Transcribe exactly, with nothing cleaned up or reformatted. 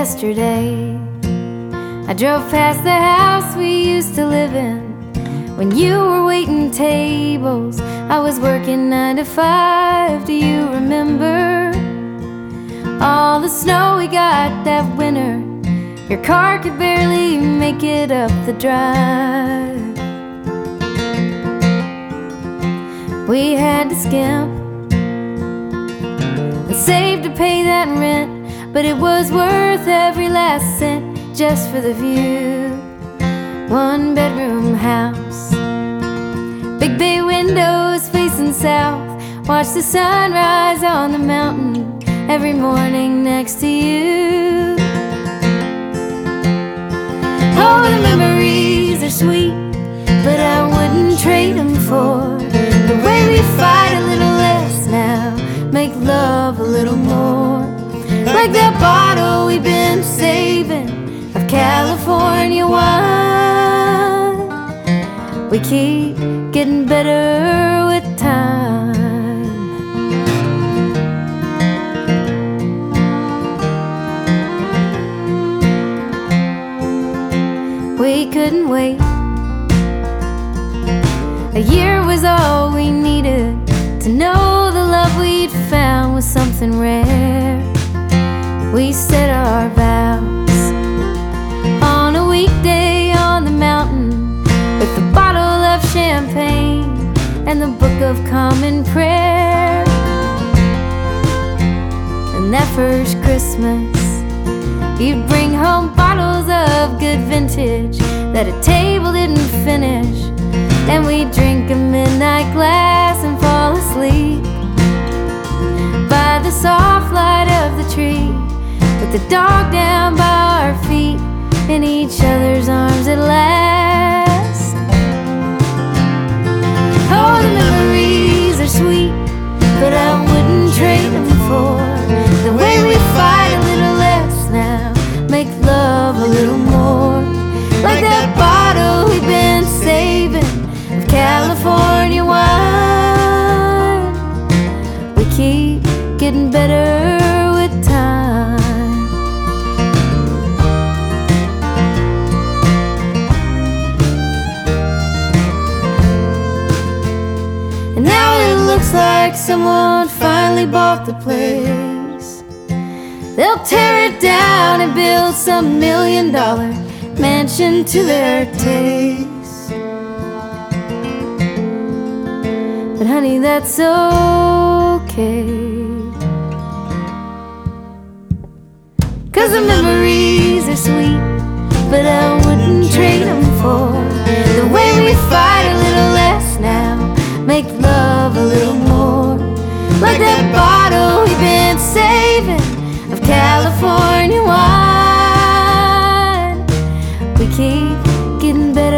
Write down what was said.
yesterday. I drove past the house we used to live in when you were waiting tables. I was working nine to five. Do you remember all the snow we got that winter? Your car could barely make it up the drive. We had to skimp and save to pay that rent, but it was worth every last cent just for the view. One bedroom house, big bay windows facing south. Watch the sunrise on the mountain every morning next to you. Oh, the memories are sweet, but I wouldn't trade them for the way we fight a little less now, make love a little more. Like that bottle we've been saving of California wine. We keep getting better with time. We couldn't wait. A year was all we needed to know the love we'd found was something rare. We said our vows on a weekday on the mountain with a bottle of champagne and the Book of Common Prayer. And that first Christmas, you'd bring home bottles of good vintage that a table didn't finish, and we'd drink a midnight glass and fall asleep by the soft light of the tree, with the dog down by our feet in each other's arms at last. Oh, the memories are sweet, but I wouldn't trade them for the way we fight a little less now, make love a little more. Like that bottle we've been saving of California wine. We keep getting better with time. And now it looks like someone finally bought the place. They'll tear it down and build some million dollar mansion to their taste. But honey, that's okay, 'cause the memories are sweet, but I wouldn't trade them for the way we fight a little less now, make love a little more. Like that bottle we've been saving of California wine. We keep getting better